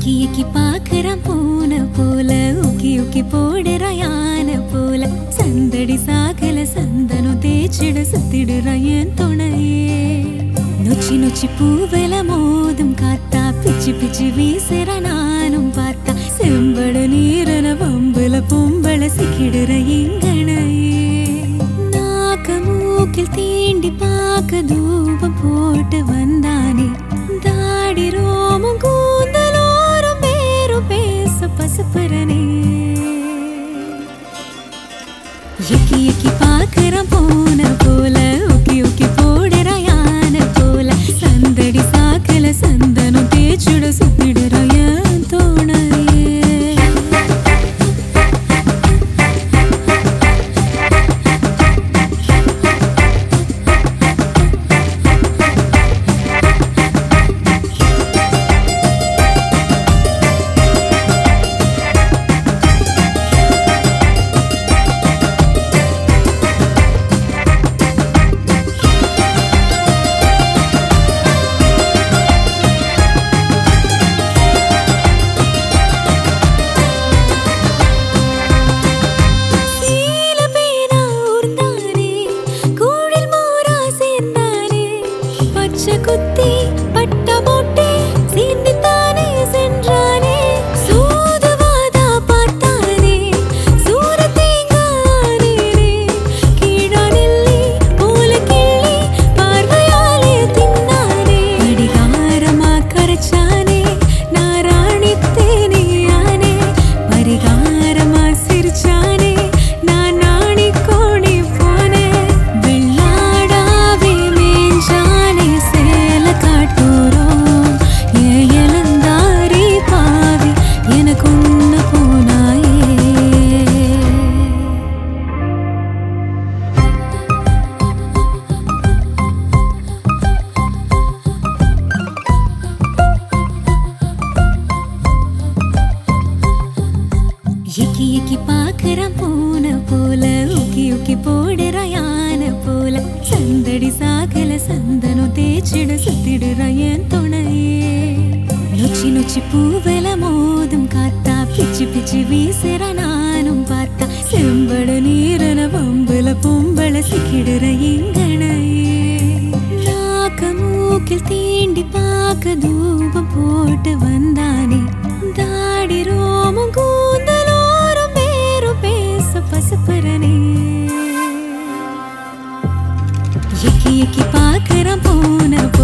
எக்கி எக்கி பாக்குறான் பூனை போல உக்கி உக்கி போடுற யானை போல சந்தடி சாகல சந்தனம் தேய்ச்சிட சுத்திடுற என் துணையே நொச்சி நொச்சி பூவெல மோதும் காத்தா பிச்சு பிச்சு வீசுற நானும் பார்த்தா செம்பட நீரன வம்புல பொம்பள சிக்கிடுற எங்கனையே நாக்க மூக்கில் தீண்டி பார்க்க தூபம் போட்டு வந்தானே தாடி ரோமும் கூந்தலோரும் பேரும் பேச பசுப்புறனே எக்கி எக்கி பாக்குறான் பூனை போல உக்கி உக்கி போடுற யானை போல சந்தடி சாக்கல சந்தனம் தேய்ச்சுட சுத்திடுற என் துணையே குத்தி பட்ட போட்டே சீந்தித்தானே சென்றானே சூதுவாதா பார்த்தானே சூர தேங்கானே கீழானெல்லி போல கிள்ளி பார்வையாலே தின்னானே அடிகாரமா கரைச்சானே நாராணி தேனியானே பரிகாரமா சிரிச்சானே நான் நாணி கோணி போனே வெள்ளாடாவே மேஞ்சானே எக்கி எக்கி பாக்குறான் பூனை போல உக்கி உக்கி போடுற யானை போல சந்தடி சாகல சந்தனம் தேய்ச்சிட சுத்திடுற என் துணையே நொச்சி நொச்சி பூவெல மோதும் காத்தா பிச்சு பிச்சு வீசுற நானும் பார்த்தா செம்பட நீரன வம்புல பொம்பள சிக்கிடுற எங்கனையே நாக்க மூக்கில் தீண்டி பார்க்க தூபம் போட்டு வந்தானே தாடி ரோமும் கூந்தலோரும் பேரும் பேச பசுப்புறனே எக்கி எக்கி பாக்குறான் பூனை